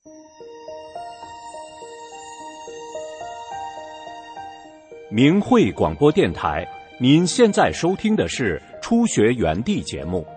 明慧广播电台，您现在收听的是初学园地节目。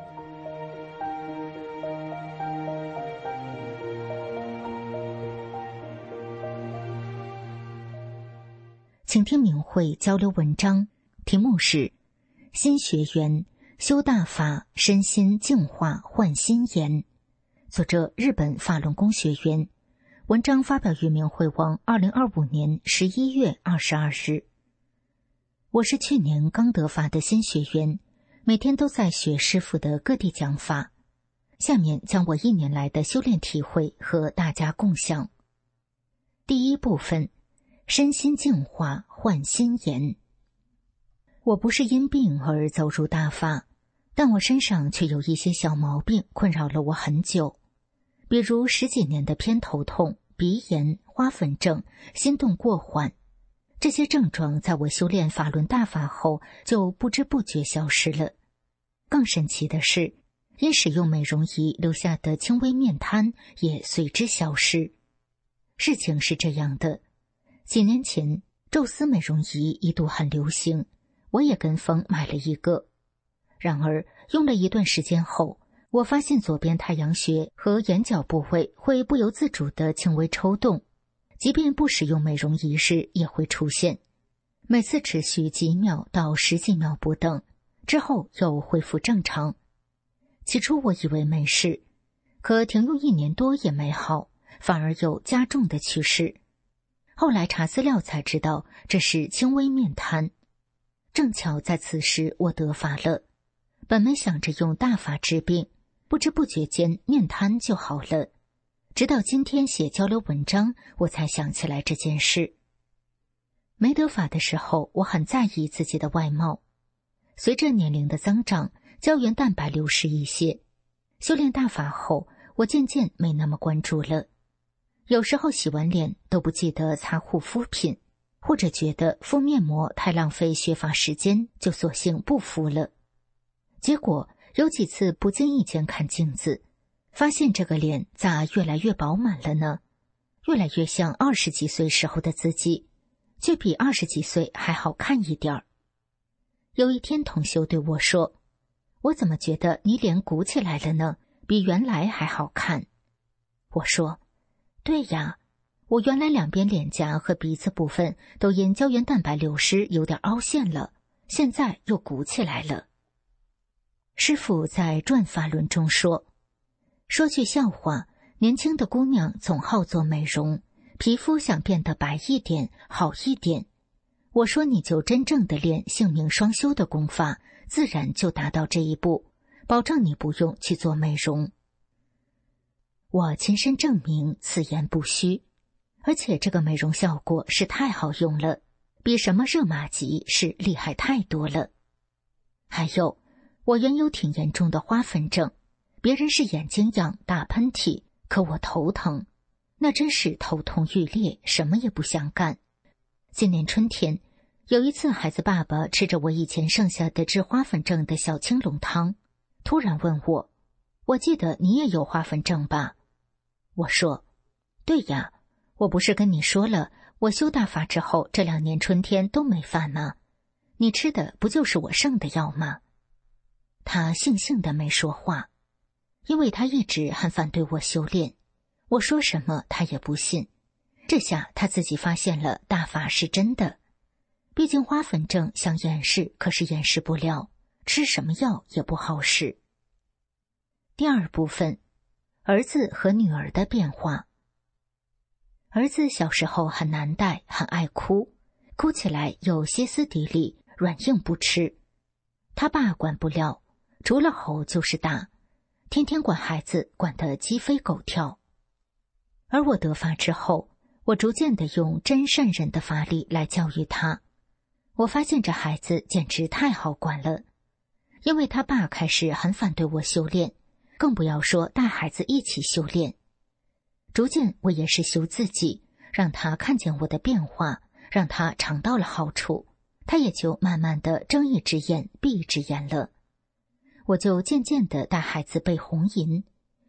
请听明慧交流文章，题目是新学员修大法，身心净化焕新颜，作者日本法轮功学员，文章发表于明慧网2025年11月22日。我是去年刚得法的新学员，每天都在学师父的各地讲法。下面将我1年来的修炼体会和大家共享。第一部分，身心净化焕新颜。我不是因病而走入大法，但我身上却有一些小毛病困扰了我很久，比如10几年的偏头痛、鼻炎、花粉症、心动过缓。这些症状在我修炼法轮大法后就不知不觉消失了。更神奇的是，因使用美容仪留下的轻微面瘫也随之消失。事情是这样的，几年前宙斯美容仪一度很流行，我也跟风买了一个。然而用了一段时间后，我发现左边太阳穴和眼角部位会不由自主地轻微抽动，即便不使用美容仪时也会出现，每次持续几秒到10几秒不等，之后又恢复正常。起初我以为没事，可停用1年多也没好，反而有加重的趋势。后来查资料才知道这是轻微面瘫。正巧在此时我得法了，本没想着用大法治病，不知不觉间面瘫就好了。直到今天写交流文章，我才想起来这件事。没得法的时候，我很在意自己的外貌。随着年龄的增长，胶原蛋白流失一些。修炼大法后，我渐渐没那么关注了。有时候洗完脸都不记得擦护肤品，或者觉得敷面膜太浪费学法时间，就索性不敷了。结果有几次不经意间看镜子，发现这个脸咋越来越饱满了呢？越来越像20几岁时候的自己，却比20几岁还好看一点儿。有一天同修对我说，我怎么觉得你脸鼓起来了呢？比原来还好看。我说，对呀，我原来两边脸颊和鼻子部分都因胶原蛋白流失有点凹陷了，现在又鼓起来了。师父在转法轮中说句笑话，年轻的姑娘总好做美容，皮肤想变得白一点，好一点。我说你就真正的练性命双修的功法，自然就达到这一步，保证你不用去做美容。我亲身证明此言不虚，而且这个美容效果是太好用了，比什么热玛吉是厉害太多了。还有，我原有挺严重的花粉症，别人是眼睛痒打喷嚏，可我头疼，那真是头痛欲裂，什么也不想干。今年春天，有一次孩子爸爸吃着我以前剩下的治花粉症的小青龙汤，突然问我记得你也有花粉症吧？我说，对呀，我不是跟你说了，我修大法之后这2年春天都没犯吗？你吃的不就是我剩的药吗？他悻悻的没说话，因为他一直很反对我修炼，我说什么他也不信。这下他自己发现了大法是真的，毕竟花粉症想掩饰，可是掩饰不了，吃什么药也不好使。第二部分，儿子和女儿的变化。儿子小时候很难带，很爱哭，哭起来有歇斯底里，软硬不吃。他爸管不了，除了吼就是打，天天管孩子，管得鸡飞狗跳。而我得法之后，我逐渐地用真善忍的法力来教育他。我发现这孩子简直太好管了，因为他爸开始很反对我修炼，更不要说带孩子一起修炼。逐渐我也是修自己，让他看见我的变化，让他尝到了好处，他也就慢慢地睁一只眼闭一只眼了。我就渐渐地带孩子背红吟，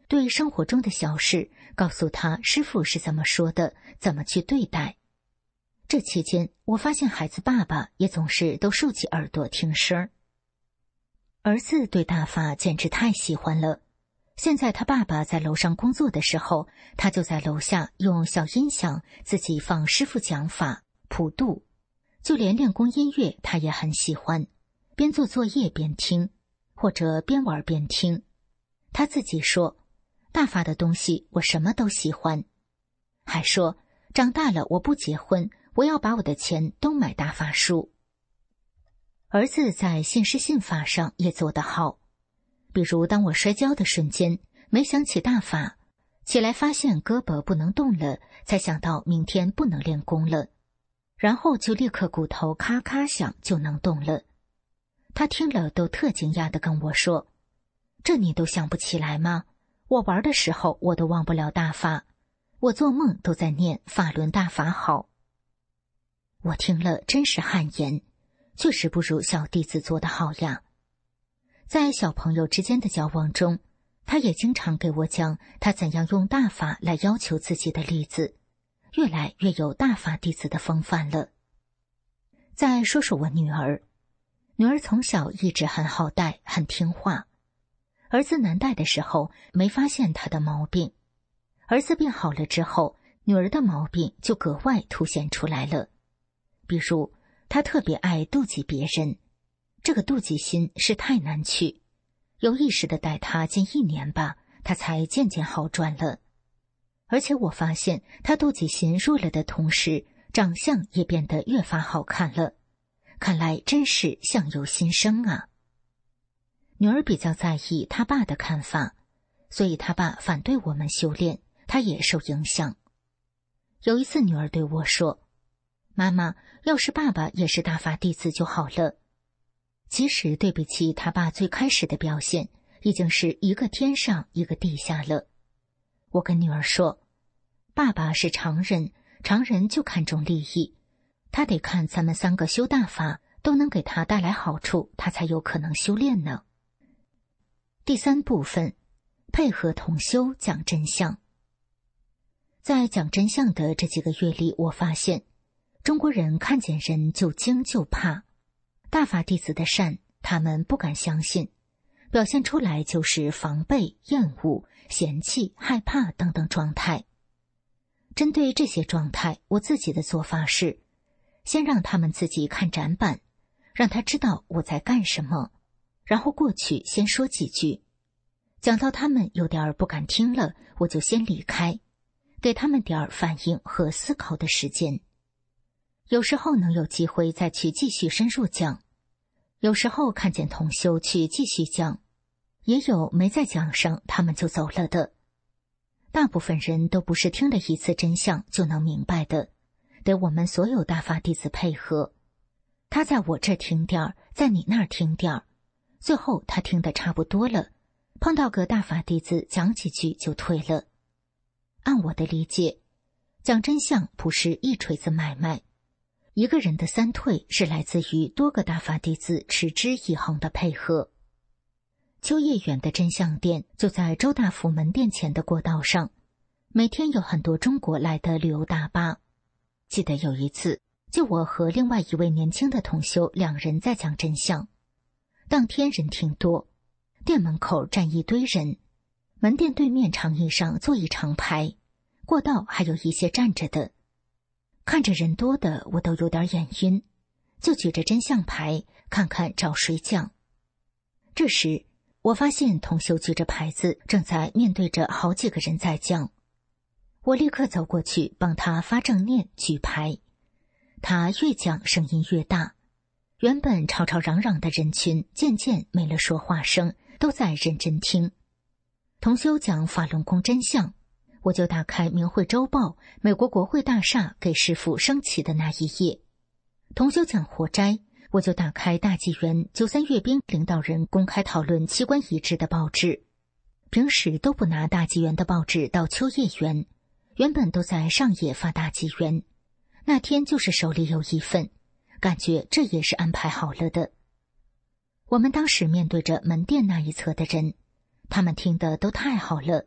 对生活中的小事告诉他师父是怎么说的，怎么去对待。这期间，我发现孩子爸爸也总是都竖起耳朵听声。儿子对大法简直太喜欢了，现在他爸爸在楼上工作的时候，他就在楼下用小音响自己放师父讲法普度，就连练功音乐他也很喜欢，边做作业边听，或者边玩边听。他自己说，大法的东西我什么都喜欢，还说长大了我不结婚，我要把我的钱都买大法书。儿子在信师信法上也做得好，比如当我摔跤的瞬间，没想起大法，起来发现胳膊不能动了，才想到明天不能练功了，然后就立刻骨头咔咔响就能动了。他听了都特惊讶地跟我说，这你都想不起来吗？我玩的时候我都忘不了大法，我做梦都在念法轮大法好。我听了真是汗颜，确实不如小弟子做得好呀。在小朋友之间的交往中，他也经常给我讲他怎样用大法来要求自己的例子，越来越有大法弟子的风范了。再说说我女儿，女儿从小一直很好带，很听话。儿子难带的时候没发现她的毛病，儿子病好了之后，女儿的毛病就格外凸显出来了。比如她特别爱妒忌别人，这个妒忌心是太难去，有意识地带她近1年吧，她才渐渐好转了。而且我发现她妒忌心弱了的同时，长相也变得越发好看了，看来真是相由心生啊。女儿比较在意她爸的看法，所以她爸反对我们修炼，她也受影响。有一次女儿对我说，妈妈，要是爸爸也是大法弟子就好了。其实对比起他爸最开始的表现，已经是一个天上一个地下了。我跟女儿说，爸爸是常人，常人就看重利益，他得看咱们3个修大法都能给他带来好处，他才有可能修炼呢。第3部分，配合同修讲真相。在讲真相的这几个月里，我发现中国人看见人就惊就怕，大法弟子的善他们不敢相信，表现出来就是防备、厌恶、嫌弃、害怕等等状态。针对这些状态，我自己的做法是先让他们自己看展板，让他知道我在干什么，然后过去先说几句，讲到他们有点不敢听了，我就先离开，给他们点反应和思考的时间。有时候能有机会再去继续深入讲，有时候看见同修去继续讲，也有没在讲上他们就走了的。大部分人都不是听了一次真相就能明白的，得我们所有大法弟子配合。他在我这听点儿，在你那儿听点儿，最后他听得差不多了，碰到个大法弟子讲几句就退了。按我的理解，讲真相不是一锤子买卖，一个人的3退是来自于多个大法弟子持之以恒的配合。秋叶原的真相店就在周大福门店前的过道上，每天有很多中国来的旅游大巴。记得有一次，就我和另外一位年轻的同修2人在讲真相，当天人挺多，店门口站一堆人，门店对面长椅上坐一长排，过道还有一些站着的。看着人多的我都有点眼晕，就举着真相牌看看找谁讲。这时我发现同修举着牌子正在面对着好几个人在讲，我立刻走过去帮他发正念举牌。他越讲声音越大，原本吵吵嚷嚷的人群渐渐没了说话声，都在认真听。同修讲法轮功真相，我就打开明慧周报，美国国会大厦给师父升旗的那一页。同修讲活摘，我就打开大纪元93阅兵领导人公开讨论器官移植的报纸。平时都不拿大纪元的报纸到秋叶原，原本都在上野发大纪元，那天就是手里有一份，感觉这也是安排好了的。我们当时面对着门店那一侧的人，他们听得都太好了，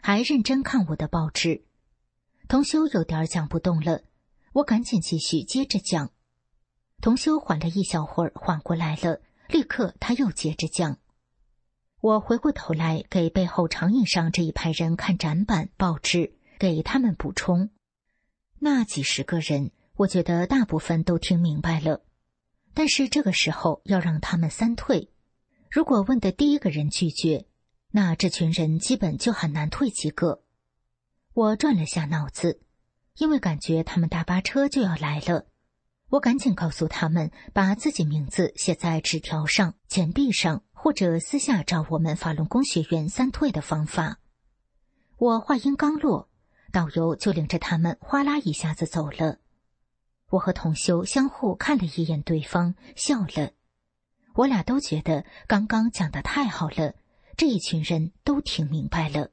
还认真看我的报纸。同修有点讲不动了，我赶紧继续接着讲。同修缓了一小会儿，缓过来了，立刻他又接着讲。我回过头来给背后长椅上这一排人看展板、报纸，给他们补充。那几十个人，我觉得大部分都听明白了，但是这个时候要让他们三退。如果问的第一个人拒绝，那这群人基本就很难退几个。我转了下脑子，因为感觉他们大巴车就要来了，我赶紧告诉他们把自己名字写在纸条上、钱币上，或者私下找我们法轮功学员三退的方法。我话音刚落，导游就领着他们哗啦一下子走了。我和同修相互看了一眼对方，笑了。我俩都觉得刚刚讲得太好了，这一群人都听明白了。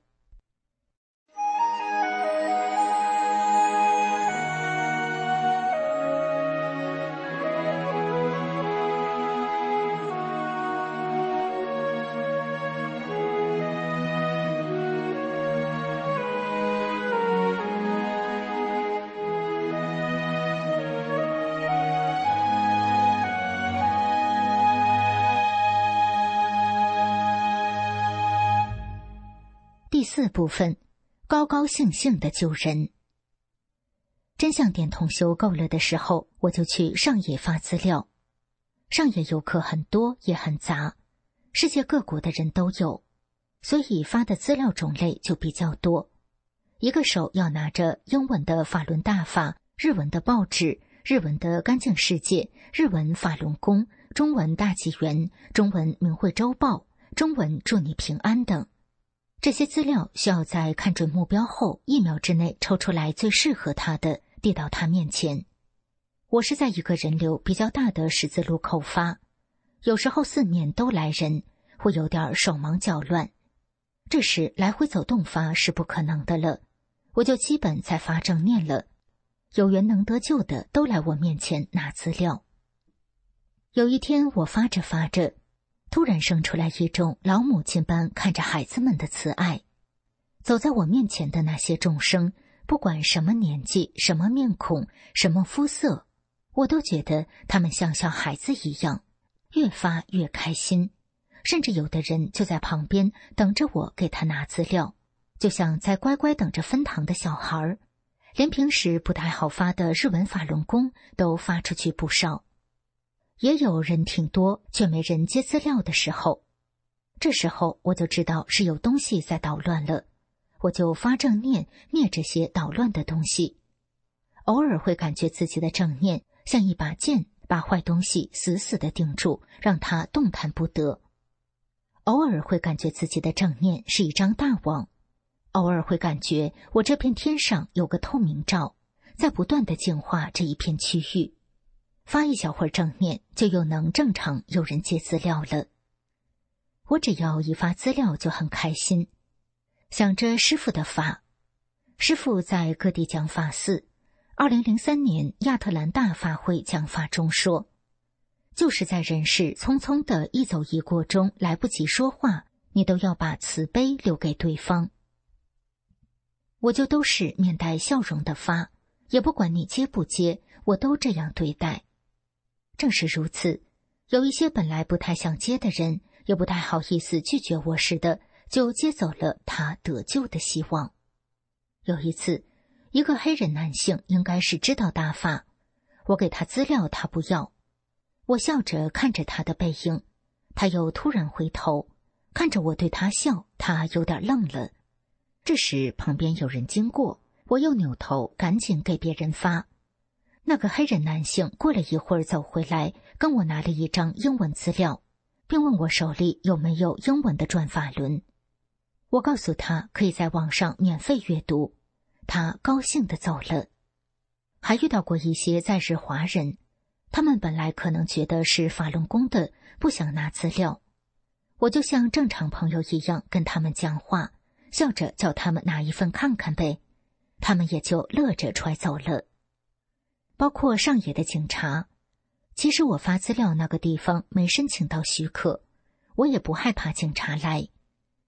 第4部分，高高兴兴的救人。真相点同修够了的时候，我就去上野发资料。上野游客很多也很杂，世界各国的人都有，所以发的资料种类就比较多。一个手要拿着英文的法轮大法、日文的报纸、日文的干净世界、日文法轮功、中文大纪元、中文明慧周报、中文祝你平安等。这些资料需要在看准目标后1秒之内抽出来最适合他的，递到他面前。我是在一个人流比较大的十字路口发，有时候4面都来人，会有点手忙脚乱。这时来回走动发是不可能的了，我就基本在发正念了。有缘能得救的都来我面前拿资料。有一天我发着发着，突然生出来一种老母亲般看着孩子们的慈爱。走在我面前的那些众生，不管什么年纪、什么面孔、什么肤色，我都觉得他们像小孩子一样，越发越开心。甚至有的人就在旁边等着我给他拿资料，就像在乖乖等着分糖的小孩，连平时不太好发的日文法轮功都发出去不少。也有人挺多却没人接资料的时候，这时候我就知道是有东西在捣乱了，我就发正念灭这些捣乱的东西。偶尔会感觉自己的正念像一把剑，把坏东西死死地定住，让它动弹不得。偶尔会感觉自己的正念是一张大网，偶尔会感觉我这片天上有个透明罩，在不断地净化这一片区域。发一小会儿正念，就又能正常有人接资料了。我只要一发资料就很开心，想着师父的法。师父在各地讲法寺，2003年亚特兰大法会讲法中说，就是在人世匆匆的一走一过中来不及说话，你都要把慈悲留给对方。我就都是面带笑容的发，也不管你接不接，我都这样对待。正是如此，有一些本来不太想接的人，也不太好意思拒绝我似的，就接走了他得救的希望。有一次，一个黑人男性应该是知道大法，我给他资料他不要，我笑着看着他的背影，他又突然回头看着我对他笑，他有点愣了。这时旁边有人经过，我又扭头赶紧给别人发。那个黑人男性过了一会儿走回来，跟我拿了一张英文资料，并问我手里有没有英文的转法轮。我告诉他可以在网上免费阅读，他高兴地走了。还遇到过一些在日华人，他们本来可能觉得是法轮功的，不想拿资料，我就像正常朋友一样跟他们讲话，笑着叫他们拿一份看看呗，他们也就乐着揣走了。包括上野的警察，其实我发资料那个地方没申请到许可，我也不害怕警察来。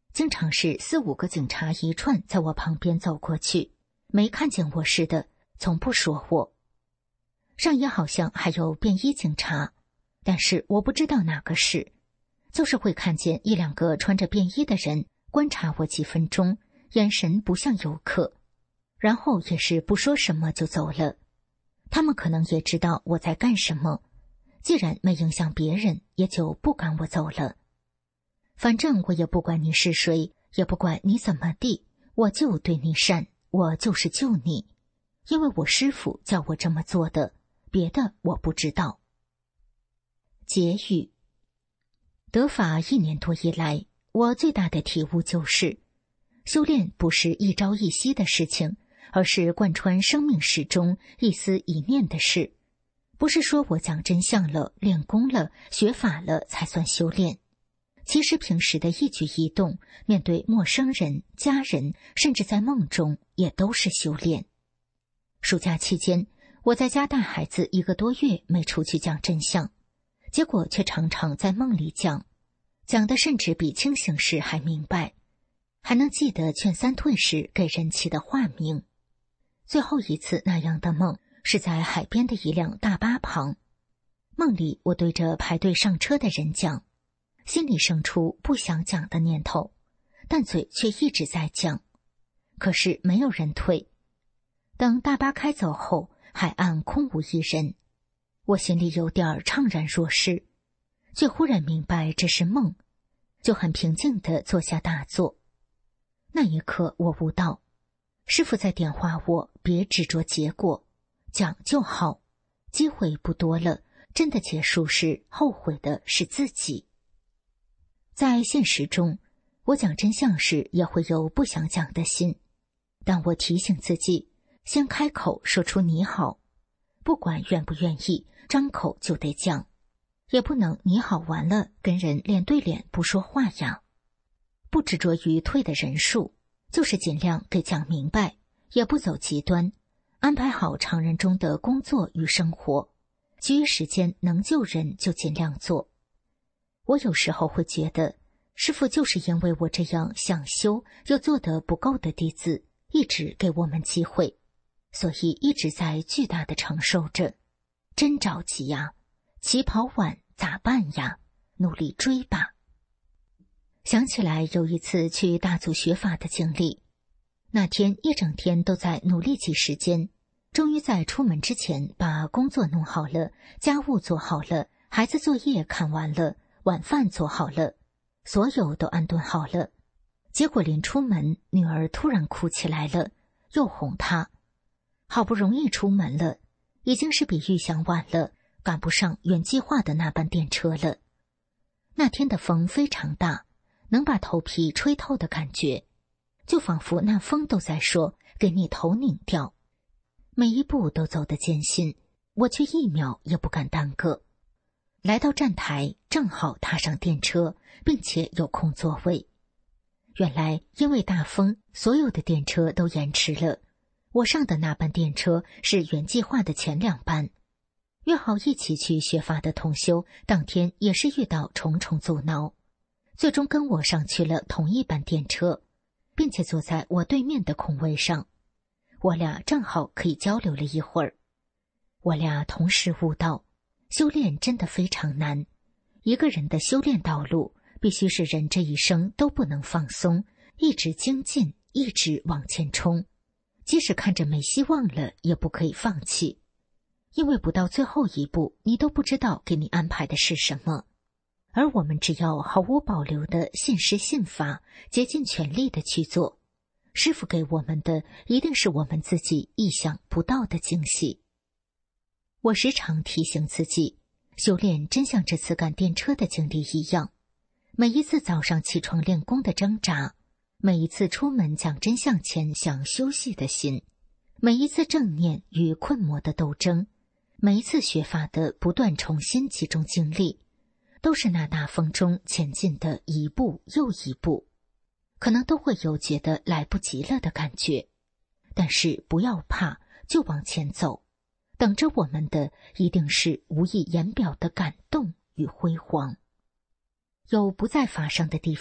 经常是4、5个警察一串在我旁边走过去，没看见我似的，从不说我。上也好像还有便衣警察，但是我不知道哪个是，就是会看见1、2个穿着便衣的人观察我几分钟，眼神不像游客，然后也是不说什么就走了。他们可能也知道我在干什么，既然没影响别人，也就不赶我走了。反正我也不管你是谁，也不管你怎么地，我就对你善，我就是救你，因为我师父叫我这么做的，别的我不知道。结语。得法1年多以来，我最大的体悟就是，修炼不是一朝一夕的事情，而是贯穿生命始终一丝一念的事。不是说我讲真相了，练功了，学法了才算修炼。其实平时的一举一动，面对陌生人、家人，甚至在梦中，也都是修炼。暑假期间，我在家带孩子1个多月没出去讲真相，结果却常常在梦里讲的甚至比清醒时还明白，还能记得劝三退时给人起的化名。最后一次那样的梦是在海边的一辆大巴旁，梦里我对着排队上车的人讲，心里生出不想讲的念头，但嘴却一直在讲，可是没有人退。等大巴开走后，海岸空无一人，我心里有点怅然若失，却忽然明白这是梦，就很平静地坐下打坐。那一刻我悟到，师父在点化我别执着结果，讲就好，机会不多了，真的结束时后悔的是自己。在现实中，我讲真相时也会有不想讲的心，但我提醒自己，先开口说出你好，不管愿不愿意，张口就得讲，也不能你好完了跟人脸对脸不说话呀。不执着于退的人数，就是尽量给讲明白，也不走极端，安排好常人中的工作与生活，其余时间能救人就尽量做。我有时候会觉得，师父就是因为我这样想修又做得不够的弟子，一直给我们机会，所以一直在巨大的承受着。真着急呀，起跑晚咋办呀？努力追吧。想起来有一次去大祖学法的经历，那天一整天都在努力挤时间，终于在出门之前把工作弄好了，家务做好了，孩子作业看完了，晚饭做好了，所有都安顿好了。结果临出门，女儿突然哭起来了，又哄她。好不容易出门了，已经是比预想晚了，赶不上原计划的那班电车了。那天的风非常大，能把头皮吹透的感觉，就仿佛那风都在说给你头拧掉。每一步都走得艰辛，我却1秒也不敢耽搁。来到站台，正好踏上电车，并且有空座位。原来因为大风，所有的电车都延迟了。我上的那班电车是原计划的前2班。约好一起去学法的同修，当天也是遇到重重阻挠，最终跟我上去了同一班电车，并且坐在我对面的空位上。我俩正好可以交流了一会儿。我俩同时悟到，修炼真的非常难。一个人的修炼道路，必须是人这一生都不能放松，一直精进，一直往前冲。即使看着没希望了，也不可以放弃。因为不到最后一步，你都不知道给你安排的是什么。而我们只要毫无保留的信师信法，竭尽全力的去做，师父给我们的一定是我们自己意想不到的惊喜。我时常提醒自己，修炼真像这次赶电车的经历一样，每一次早上起床练功的挣扎，每一次出门讲真相前想休息的心，每一次正念与困魔的斗争，每一次学法的不断重新集中精力，都是那大风中前进的一步又一步，可能都会有觉得来不及了的感觉，但是不要怕，就往前走，等着我们的一定是无以言表的感动与辉煌。有不在法上的地方，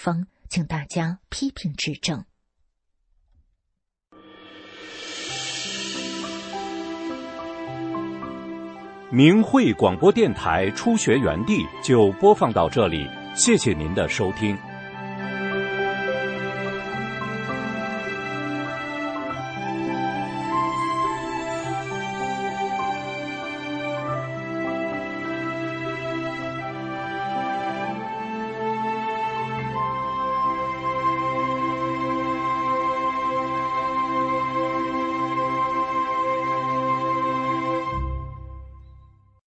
请大家批评指正。 明慧广播电台初学园地就播放到这里，谢谢您的收听。